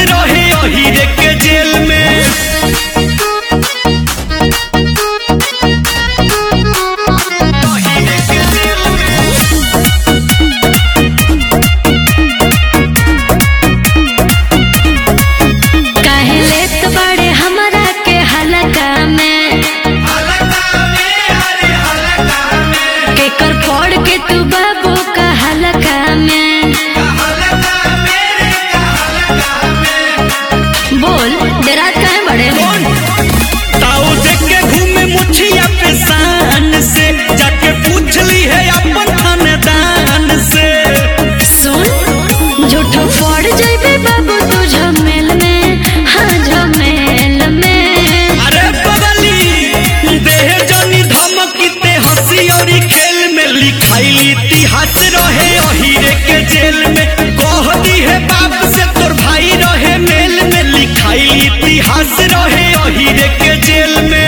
रहे अहिरे के जेल में। जाके पूछ ली है अपन खानदान से। सुन झूठो पड़ जाइबे बाबू तू झमेल में, हाँ झमेल में। अरे बगली देह जनी धमकीते हंसी और खेल में लिखाइल इतिहास रहे अहिरे के जेल में। कह दी है बाप से तोर भाई रहे मेल में लिखाइल इतिहास रहे अहिरे के जेल में।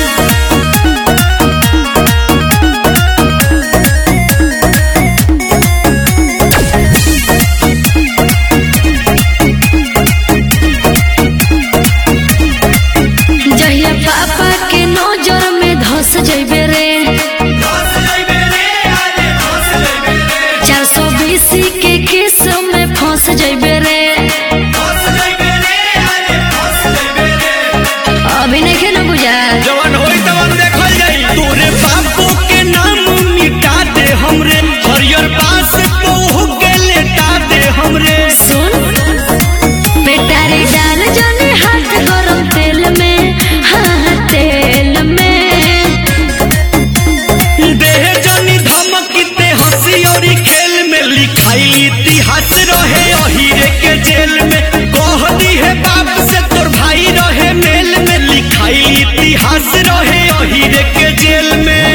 धस जइबे रे 420 के केस में फंस जइबे रे। अभी नहीं के न बुझा जवान होई तवन देखल जाई। तोरे बापू के नाम मिटा दे हमरे, हरियर पास तो के लेटा दे हमरे। सुन बेटारी डाल जाने हाथ गरम तेल में, हाँ तेल में। खेल में लिखाइल इतिहास रहे अहिरे के जेल में। कह दी है बाप से तोर भाई रहे मेल में लिखाइल इतिहास रहे अहिरे के जेल में।